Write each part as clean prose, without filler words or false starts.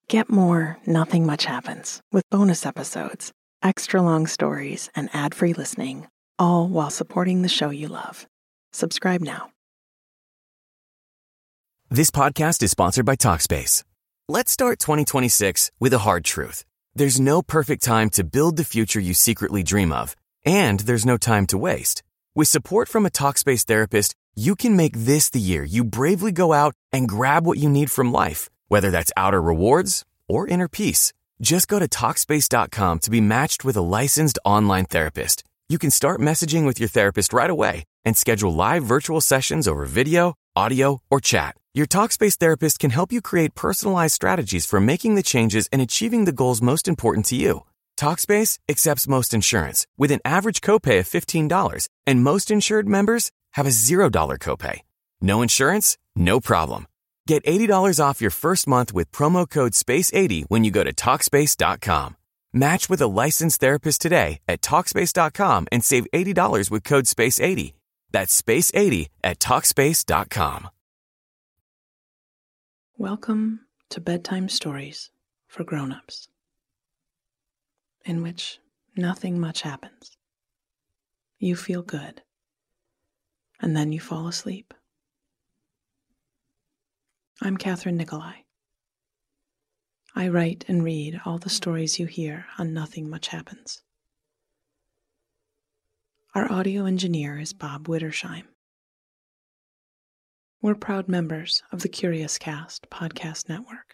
Get more Nothing Much Happens with bonus episodes, extra long stories, and ad-free listening, all while supporting the show you love. Subscribe now. This podcast is sponsored by Talkspace. Let's start 2026 with a hard truth. There's no perfect time to build the future you secretly dream of, and there's no time to waste. With support from a Talkspace therapist, you can make this the year you bravely go out and grab what you need from life, whether that's outer rewards or inner peace. Just go to Talkspace.com to be matched with a licensed online therapist. You can start messaging with your therapist right away and schedule live virtual sessions over video, audio, or chat. Your Talkspace therapist can help you create personalized strategies for making the changes and achieving the goals most important to you. Talkspace accepts most insurance with an average copay of $15, and most insured members have a $0 copay. No insurance? No problem. Get $80 off your first month with promo code SPACE80 when you go to Talkspace.com. Match with a licensed therapist today at Talkspace.com and save $80 with code SPACE80. That's SPACE80 at Talkspace.com. Welcome to Bedtime Stories for Grown-Ups, in which nothing much happens. You feel good, and then you fall asleep. I'm Catherine Nicolai. I write and read all the stories you hear on Nothing Much Happens. Our audio engineer is Bob Wittersheim. We're proud members of the Curious Cast podcast network.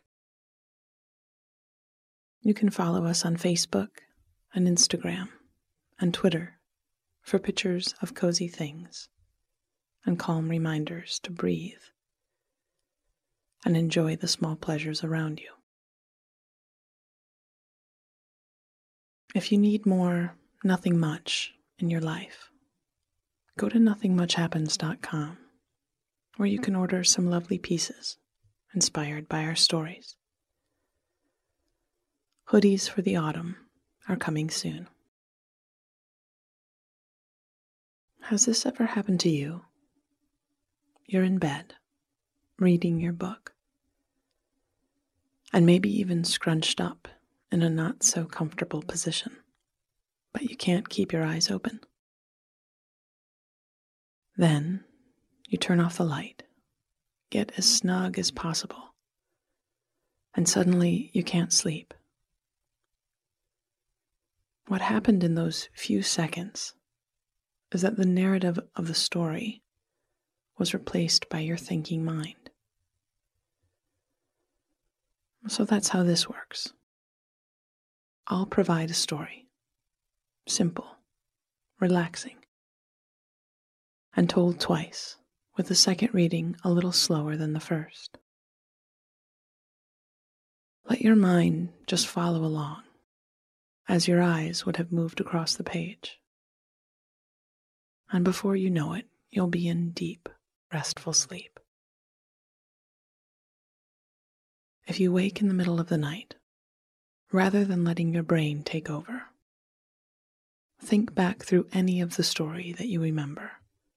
You can follow us on Facebook and Instagram and Twitter for pictures of cozy things and calm reminders to breathe and enjoy the small pleasures around you. If you need more nothing much in your life, go to nothingmuchhappens.com, where you can order some lovely pieces inspired by our stories. Hoodies for the autumn are coming soon. Has this ever happened to you? You're in bed, reading your book, and maybe even scrunched up in a not-so-comfortable position, but you can't keep your eyes open. Then you turn off the light, get as snug as possible, and suddenly you can't sleep. What happened in those few seconds is that the narrative of the story was replaced by your thinking mind. So that's how this works. I'll provide a story, simple, relaxing, and told twice, with the second reading a little slower than the first. Let your mind just follow along, as your eyes would have moved across the page. And before you know it, you'll be in deep, restful sleep. If you wake in the middle of the night, rather than letting your brain take over, think back through any of the story that you remember,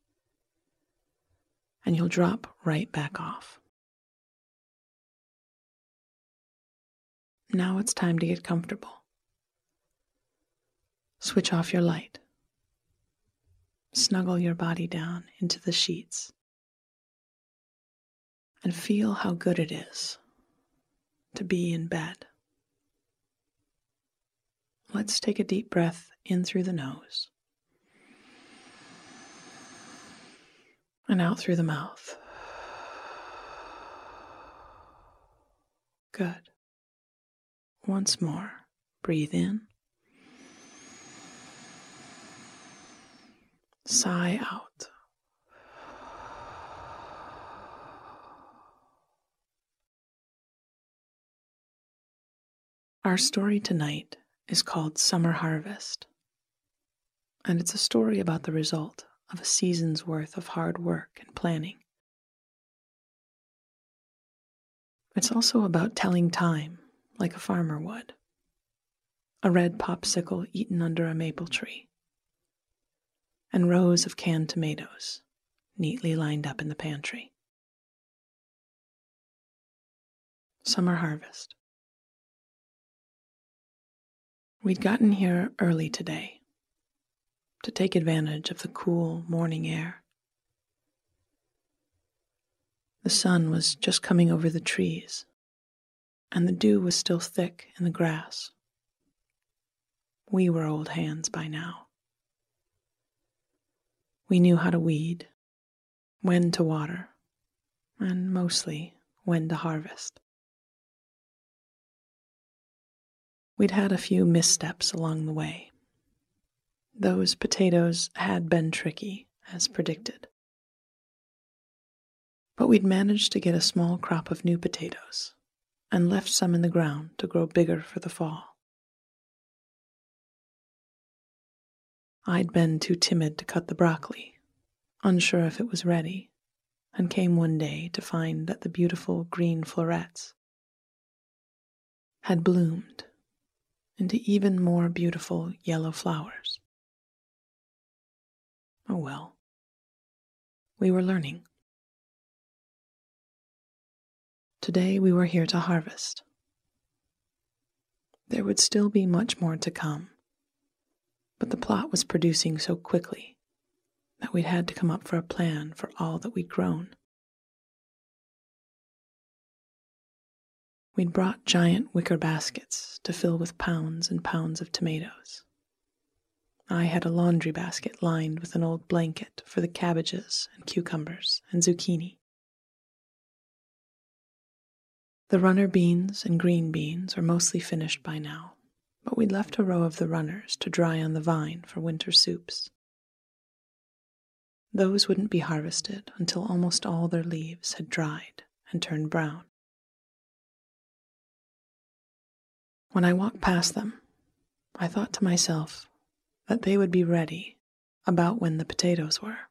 and you'll drop right back off. Now it's time to get comfortable. Switch off your light. Snuggle your body down into the sheets, and feel how good it is to be in bed. Let's take a deep breath in through the nose and out through the mouth. Good. Once more, breathe in. Sigh out. Our story tonight is called Summer Harvest, and it's a story about the result of a season's worth of hard work and planning. It's also about telling time like a farmer would. A red popsicle eaten under a maple tree, and rows of canned tomatoes neatly lined up in the pantry. Summer Harvest We'd gotten here early today to take advantage of the cool morning air. The sun was just coming over the trees, and the dew was still thick in the grass. We were old hands by now. We knew how to weed, when to water, and mostly when to harvest. We'd had a few missteps along the way. Those potatoes had been tricky, as predicted. But we'd managed to get a small crop of new potatoes and left some in the ground to grow bigger for the fall. I'd been too timid to cut the broccoli, unsure if it was ready, and came one day to find that the beautiful green florets had bloomed into even more beautiful yellow flowers. Oh well, we were learning. Today we were here to harvest. There would still be much more to come, but the plot was producing so quickly that we'd had to come up for a plan for all that we'd grown. We'd brought giant wicker baskets to fill with pounds and pounds of tomatoes. I had a laundry basket lined with an old blanket for the cabbages and cucumbers and zucchini. The runner beans and green beans are mostly finished by now, but we'd left a row of the runners to dry on the vine for winter soups. Those wouldn't be harvested until almost all their leaves had dried and turned brown. When I walked past them, I thought to myself that they would be ready about when the potatoes were.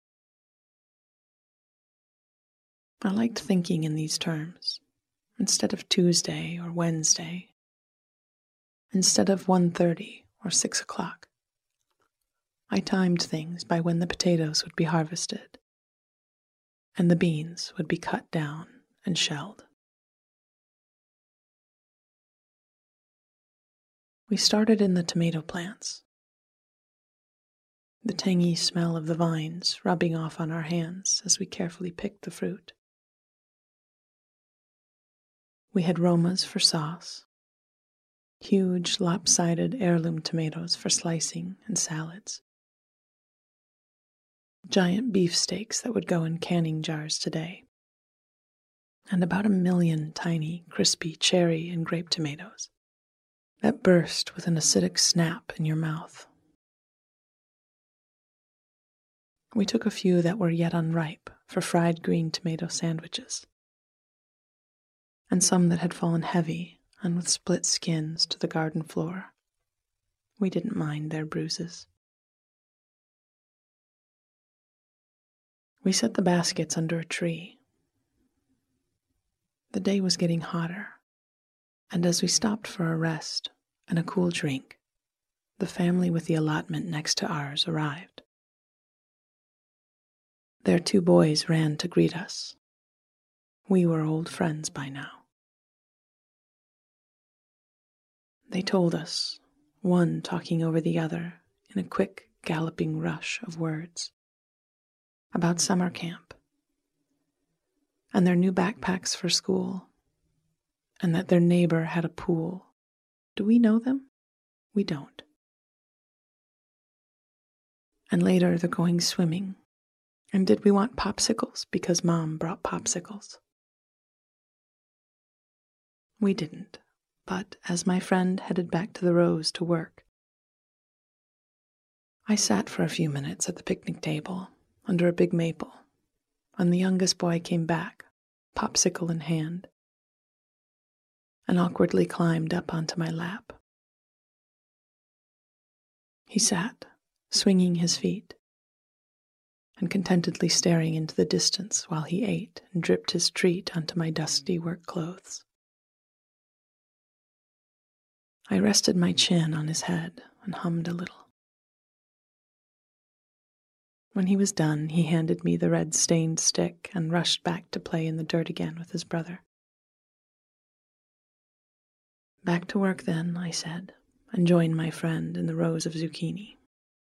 I liked thinking in these terms, instead of Tuesday or Wednesday, instead of 1:30 or 6 o'clock. I timed things by when the potatoes would be harvested, and the beans would be cut down and shelled. We started in the tomato plants, the tangy smell of the vines rubbing off on our hands as we carefully picked the fruit. We had Romas for sauce, huge lopsided heirloom tomatoes for slicing and salads, giant beefsteaks that would go in canning jars today, and about 1 million tiny, crispy cherry and grape tomatoes that burst with an acidic snap in your mouth. We took a few that were yet unripe for fried green tomato sandwiches, and some that had fallen heavy and with split skins to the garden floor. We didn't mind their bruises. We set the baskets under a tree. The day was getting hotter, and as we stopped for a rest and a cool drink, the family with the allotment next to ours arrived. Their 2 boys ran to greet us. We were old friends by now. They told us, one talking over the other in a quick, galloping rush of words, about summer camp, and their new backpacks for school, and that their neighbor had a pool. Do we know them? We don't. And later they're going swimming. And did we want popsicles because Mom brought popsicles? We didn't, but as my friend headed back to the rows to work, I sat for a few minutes at the picnic table under a big maple, and the youngest boy came back, popsicle in hand, and awkwardly climbed up onto my lap. He sat, swinging his feet, and contentedly staring into the distance while he ate and dripped his treat onto my dusty work clothes. I rested my chin on his head and hummed a little. When he was done, he handed me the red-stained stick and rushed back to play in the dirt again with his brother. Back to work then, I said, and join my friend in the rows of zucchini.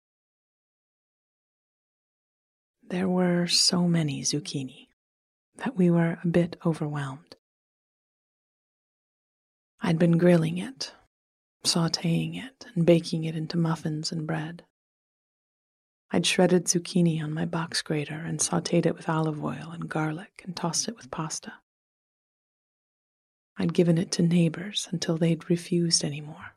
There were so many zucchini that we were a bit overwhelmed. I'd been grilling it, sautéing it, and baking it into muffins and bread. I'd shredded zucchini on my box grater and sautéed it with olive oil and garlic and tossed it with pasta. I'd given it to neighbors until they'd refused any more.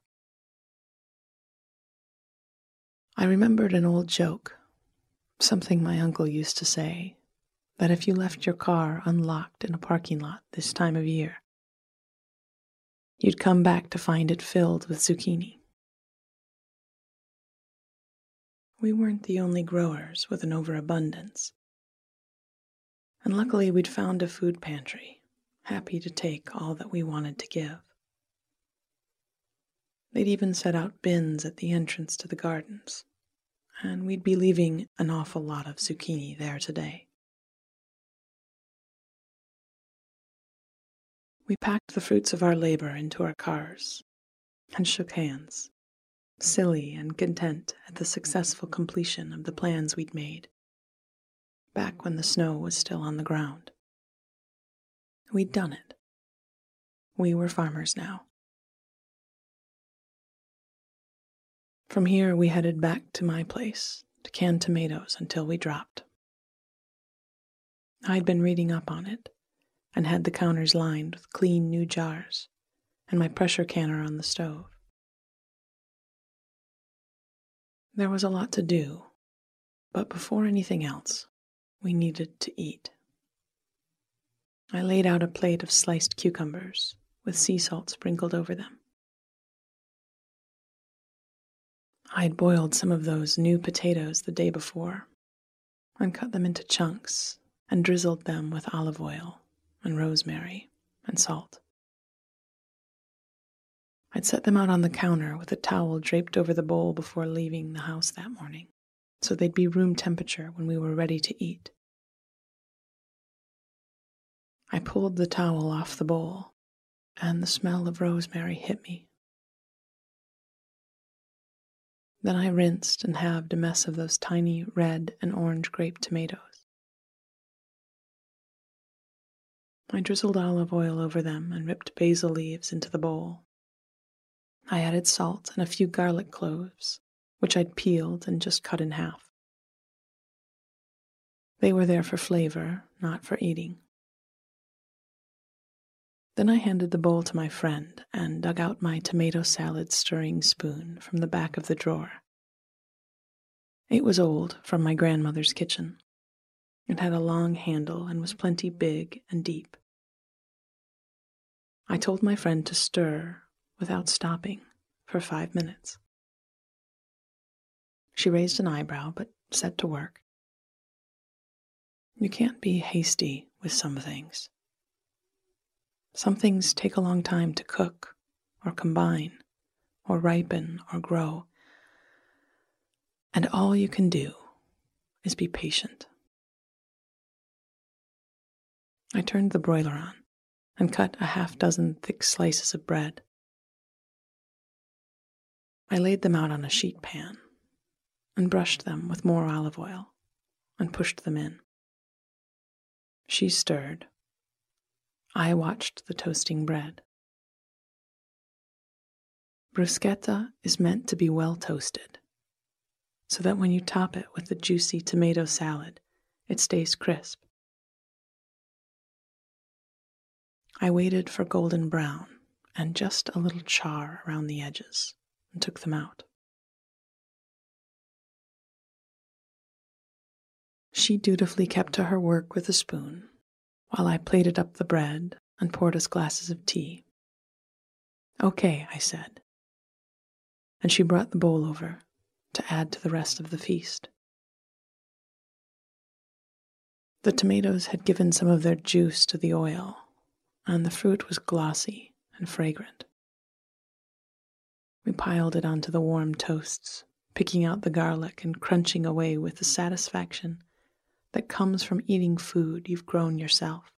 I remembered an old joke, something my uncle used to say, that if you left your car unlocked in a parking lot this time of year, you'd come back to find it filled with zucchini. We weren't the only growers with an overabundance, and luckily we'd found a food pantry, happy to take all that we wanted to give. They'd even set out bins at the entrance to the gardens, and we'd be leaving an awful lot of zucchini there today. We packed the fruits of our labor into our cars and shook hands, silly and content at the successful completion of the plans we'd made, back when the snow was still on the ground. We'd done it. We were farmers now. From here, we headed back to my place to can tomatoes until we dropped. I'd been reading up on it and had the counters lined with clean new jars and my pressure canner on the stove. There was a lot to do, but before anything else, we needed to eat. I laid out a plate of sliced cucumbers with sea salt sprinkled over them. I'd boiled some of those new potatoes the day before and cut them into chunks and drizzled them with olive oil and rosemary and salt. I'd set them out on the counter with a towel draped over the bowl before leaving the house that morning, so they'd be room temperature when we were ready to eat. I pulled the towel off the bowl, and the smell of rosemary hit me. Then I rinsed and halved a mess of those tiny red and orange grape tomatoes. I drizzled olive oil over them and ripped basil leaves into the bowl. I added salt and a few garlic cloves, which I'd peeled and just cut in half. They were there for flavor, not for eating. Then I handed the bowl to my friend and dug out my tomato salad stirring spoon from the back of the drawer. It was old, from my grandmother's kitchen. It had a long handle and was plenty big and deep. I told my friend to stir without stopping for 5 minutes. She raised an eyebrow, but set to work. You can't be hasty with some things. Some things take a long time to cook, or combine, or ripen, or grow. And all you can do is be patient. I turned the broiler on and cut a half-dozen thick slices of bread. I laid them out on a sheet pan and brushed them with more olive oil and pushed them in. She stirred. I watched the toasting bread. Bruschetta is meant to be well toasted, so that when you top it with the juicy tomato salad, it stays crisp. I waited for golden brown and just a little char around the edges and took them out. She dutifully kept to her work with a spoon, while I plated up the bread and poured us glasses of tea. "Okay," I said, and she brought the bowl over to add to the rest of the feast. The tomatoes had given some of their juice to the oil, and the fruit was glossy and fragrant. We piled it onto the warm toasts, picking out the garlic and crunching away with the satisfaction that comes from eating food you've grown yourself.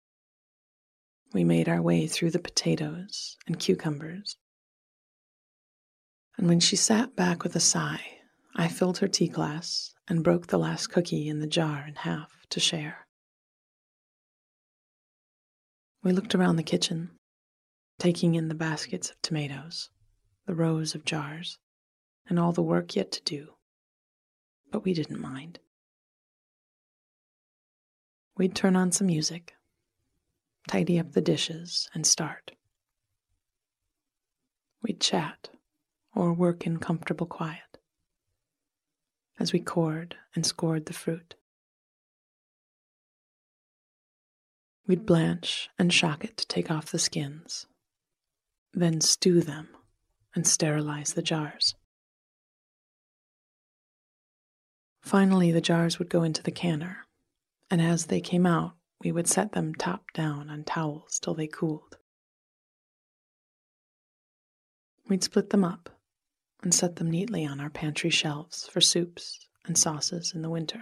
We made our way through the potatoes and cucumbers, And when she sat back with a sigh, I filled her tea glass and broke the last cookie in the jar in half to share. We looked around the kitchen, taking in the baskets of tomatoes, the rows of jars, and all the work yet to do, but we didn't mind. We'd turn on some music, tidy up the dishes, and start. We'd chat or work in comfortable quiet as we cored and scored the fruit. We'd blanch and shock it to take off the skins, then stew them and sterilize the jars. Finally, the jars would go into the canner, and as they came out, we would set them top down on towels till they cooled. We'd split them up and set them neatly on our pantry shelves for soups and sauces in the winter.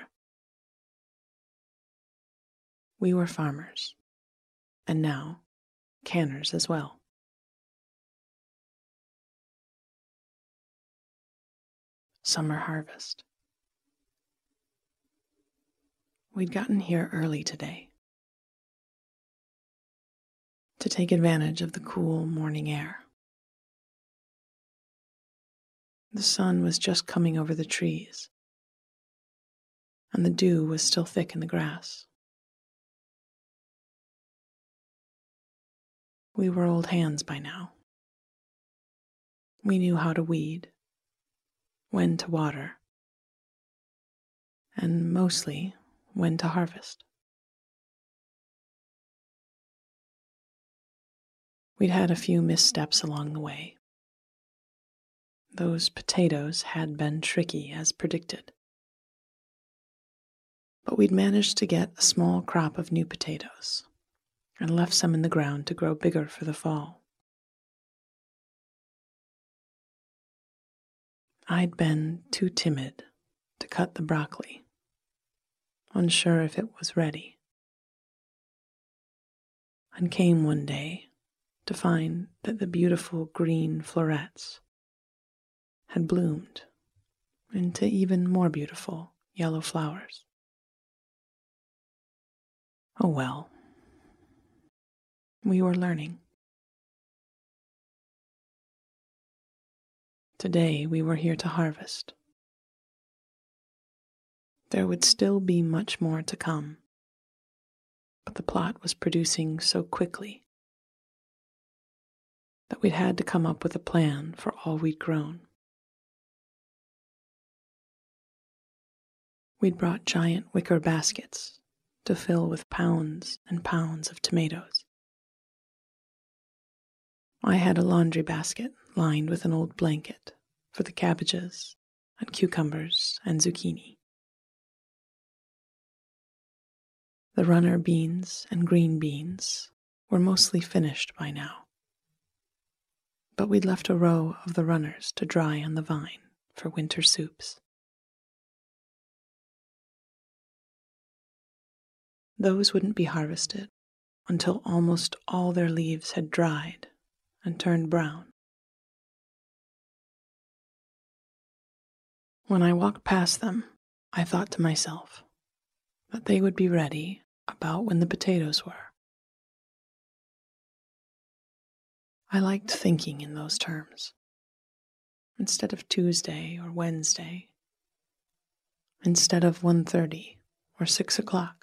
We were farmers, and now canners as well. Summer harvest. We'd gotten here early today to take advantage of the cool morning air. The sun was just coming over the trees, and the dew was still thick in the grass. We were old hands by now. We knew how to weed, when to water, and mostly when to harvest. We'd had a few missteps along the way. Those potatoes had been tricky as predicted. But we'd managed to get a small crop of new potatoes and left some in the ground to grow bigger for the fall. I'd been too timid to cut the broccoli, unsure if it was ready, and came one day to find that the beautiful green florets had bloomed into even more beautiful yellow flowers. Oh well, we were learning. Today we were here to harvest. There would still be much more to come, but the plot was producing so quickly that we'd had to come up with a plan for all we'd grown. We'd brought giant wicker baskets to fill with pounds and pounds of tomatoes. I had a laundry basket lined with an old blanket for the cabbages and cucumbers and zucchini. The runner beans and green beans were mostly finished by now, but we'd left a row of the runners to dry on the vine for winter soups. Those wouldn't be harvested until almost all their leaves had dried and turned brown. When I walked past them, I thought to myself that they would be ready about when the potatoes were. I liked thinking in those terms. Instead of Tuesday or Wednesday, instead of 1:30 or 6 o'clock.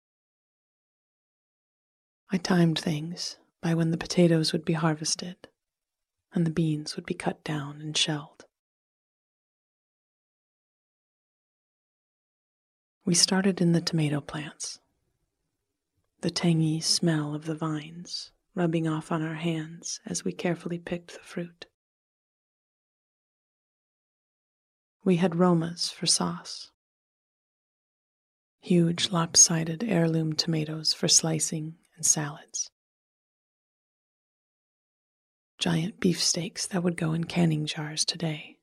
I timed things by when the potatoes would be harvested and the beans would be cut down and shelled. We started in the tomato plants, the tangy smell of the vines rubbing off on our hands as we carefully picked the fruit. We had Romas for sauce, huge lopsided heirloom tomatoes for slicing and salads, giant beefsteaks that would go in canning jars today,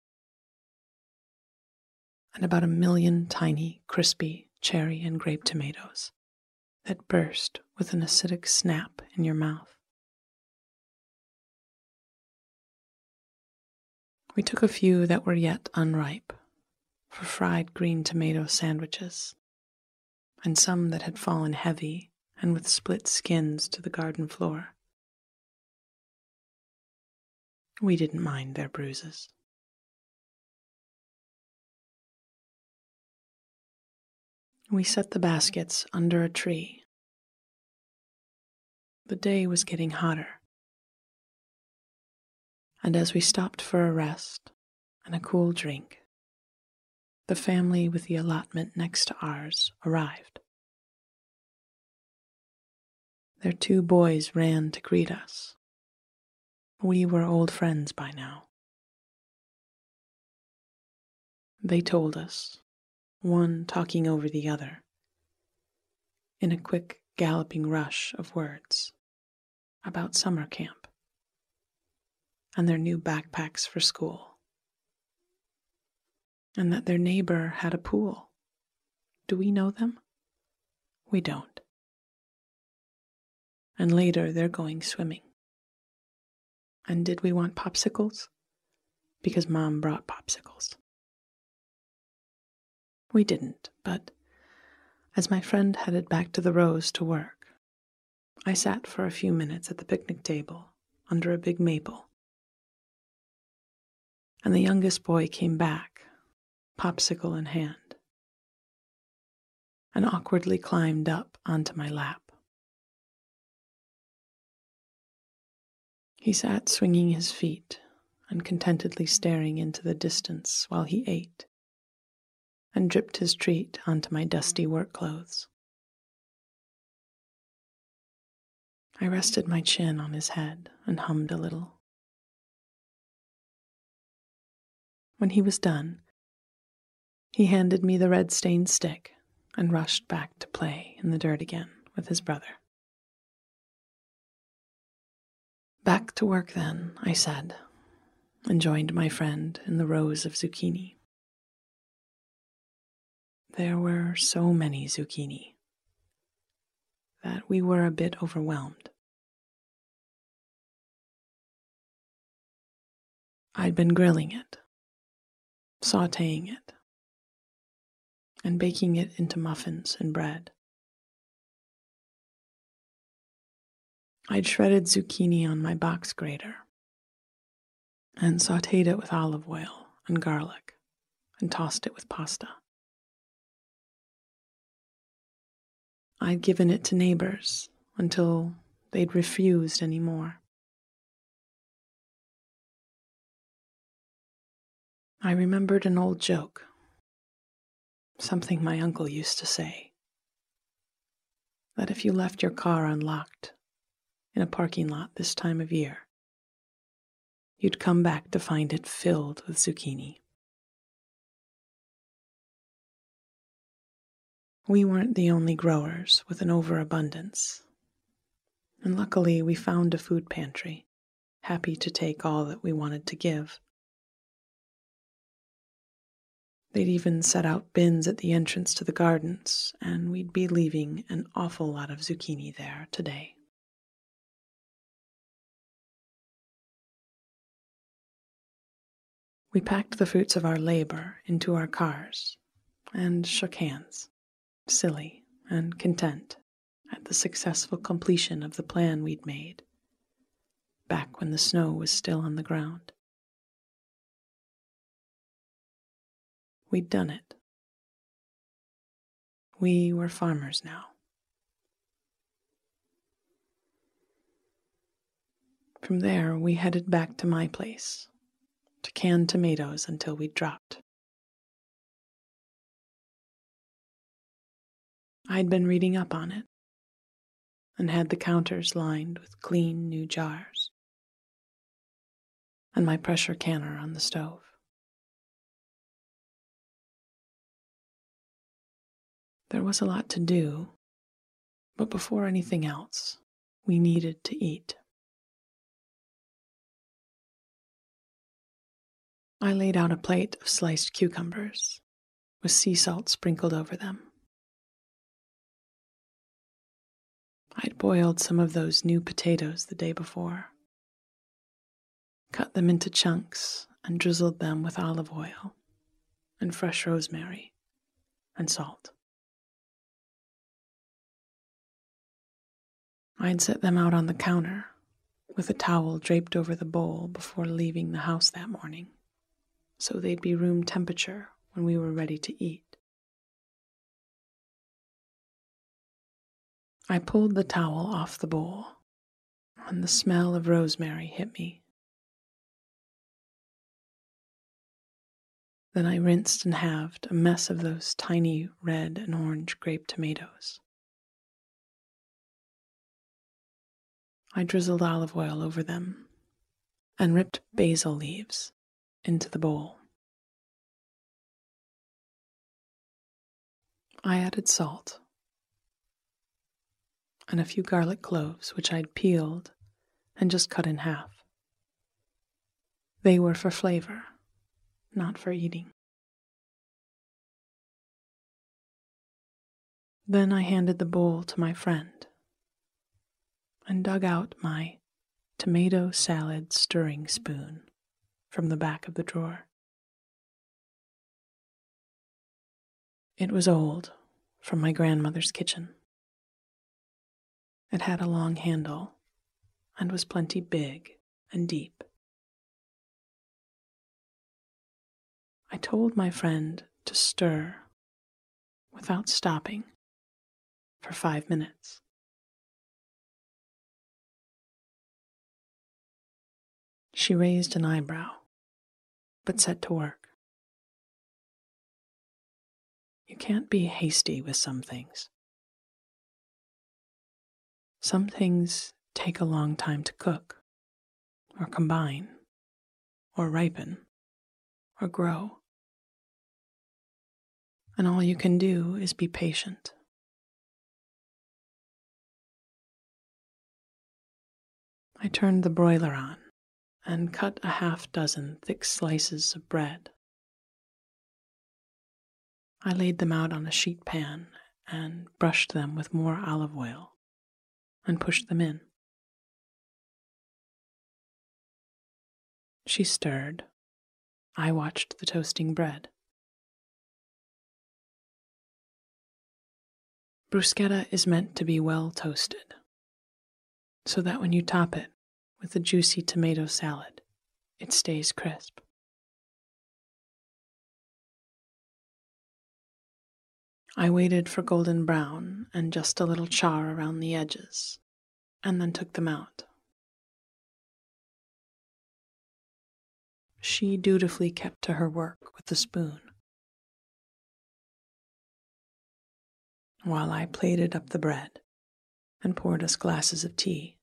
and about 1,000,000 tiny, crispy cherry and grape tomatoes that burst with an acidic snap in your mouth. We took a few that were yet unripe for fried green tomato sandwiches, and some that had fallen heavy and with split skins to the garden floor. We didn't mind their bruises. We set the baskets under a tree. The day was getting hotter, and as we stopped for a rest and a cool drink, the family with the allotment next to ours arrived. Their 2 boys ran to greet us. We were old friends by now. They told us, one talking over the other, in a quick galloping rush of words, about summer camp and their new backpacks for school, and that their neighbor had a pool. Do we know them? We don't. And later they're going swimming. And did we want popsicles? Because Mom brought popsicles. We didn't, but as my friend headed back to the Rose to work, I sat for a few minutes at the picnic table under a big maple. And the youngest boy came back, popsicle in hand, and awkwardly climbed up onto my lap. He sat swinging his feet and contentedly staring into the distance while he ate and dripped his treat onto my dusty work clothes. I rested my chin on his head and hummed a little. When he was done, he handed me the red-stained stick and rushed back to play in the dirt again with his brother. Back to work then, I said, and joined my friend in the rows of zucchini. There were so many zucchini that we were a bit overwhelmed. I'd been grilling it, sautéing it, and baking it into muffins and bread. I'd shredded zucchini on my box grater and sautéed it with olive oil and garlic and tossed it with pasta. I'd given it to neighbors until they'd refused any more. I remembered an old joke, something my uncle used to say, that if you left your car unlocked in a parking lot this time of year, you'd come back to find it filled with zucchini. We weren't the only growers with an overabundance, and luckily we found a food pantry, happy to take all that we wanted to give. They'd even set out bins at the entrance to the gardens, and we'd be leaving an awful lot of zucchini there today. We packed the fruits of our labor into our cars and shook hands, silly and content at the successful completion of the plan we'd made, back when the snow was still on the ground. We'd done it. We were farmers now. From there, we headed back to my place, to can tomatoes until we'd dropped. I'd been reading up on it and had the counters lined with clean new jars and my pressure canner on the stove. There was a lot to do, but before anything else, we needed to eat. I laid out a plate of sliced cucumbers with sea salt sprinkled over them. I'd boiled some of those new potatoes the day before, cut them into chunks, and drizzled them with olive oil and fresh rosemary and salt. I'd set them out on the counter with a towel draped over the bowl before leaving the house that morning, so they'd be room temperature when we were ready to eat. I pulled the towel off the bowl, and the smell of rosemary hit me. Then I rinsed and halved a mess of those tiny red and orange grape tomatoes. I drizzled olive oil over them and ripped basil leaves into the bowl. I added salt and a few garlic cloves, which I'd peeled and just cut in half. They were for flavor, not for eating. Then I handed the bowl to my friend and dug out my tomato salad stirring spoon from the back of the drawer. It was old, from my grandmother's kitchen. It had a long handle and was plenty big and deep. I told my friend to stir without stopping for 5 minutes. She raised an eyebrow, but set to work. You can't be hasty with some things. Some things take a long time to cook, or combine, or ripen, or grow. And all you can do is be patient. I turned the broiler on and cut a half-dozen thick slices of bread. I laid them out on a sheet pan and brushed them with more olive oil and pushed them in. She stirred. I watched the toasting bread. Bruschetta is meant to be well toasted, so that when you top it with a juicy tomato salad, it stays crisp. I waited for golden brown and just a little char around the edges, and then took them out. She dutifully kept to her work with the spoon, while I plated up the bread and poured us glasses of tea.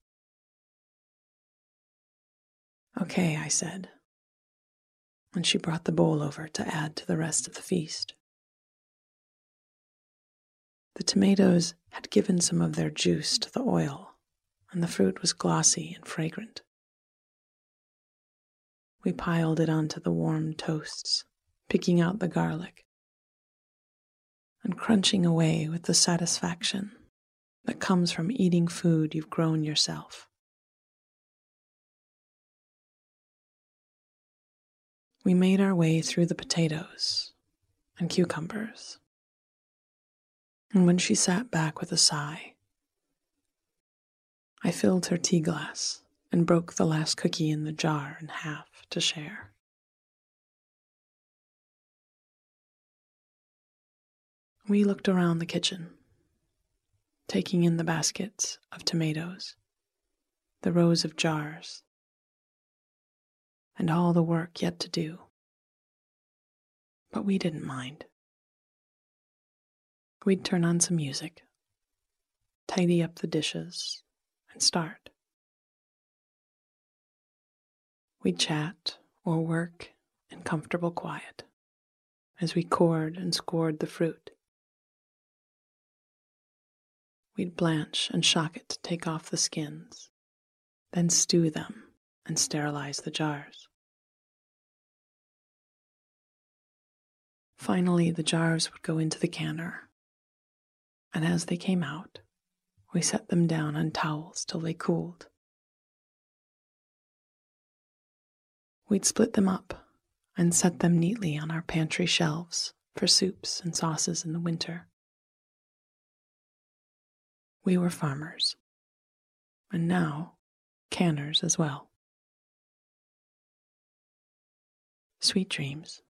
"Okay," I said, and she brought the bowl over to add to the rest of the feast. The tomatoes had given some of their juice to the oil, and the fruit was glossy and fragrant. We piled it onto the warm toasts, picking out the garlic, and crunching away with the satisfaction that comes from eating food you've grown yourself. We made our way through the potatoes and cucumbers, and when she sat back with a sigh, I filled her tea glass and broke the last cookie in the jar in half to share. We looked around the kitchen, taking in the baskets of tomatoes, the rows of jars, and all the work yet to do. But we didn't mind. We'd turn on some music, tidy up the dishes, and start. We'd chat or work in comfortable quiet as we cored and scored the fruit. We'd blanch and shock it to take off the skins, then stew them and sterilize the jars. Finally, the jars would go into the canner, and as they came out, we set them down on towels till they cooled. We'd split them up and set them neatly on our pantry shelves for soups and sauces in the winter. We were farmers, and now canners as well. Sweet dreams.